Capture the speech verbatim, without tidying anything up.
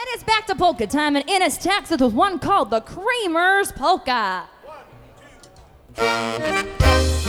And it's back to polka time in Ennis, Texas with one called the Creamer's Polka. One, two.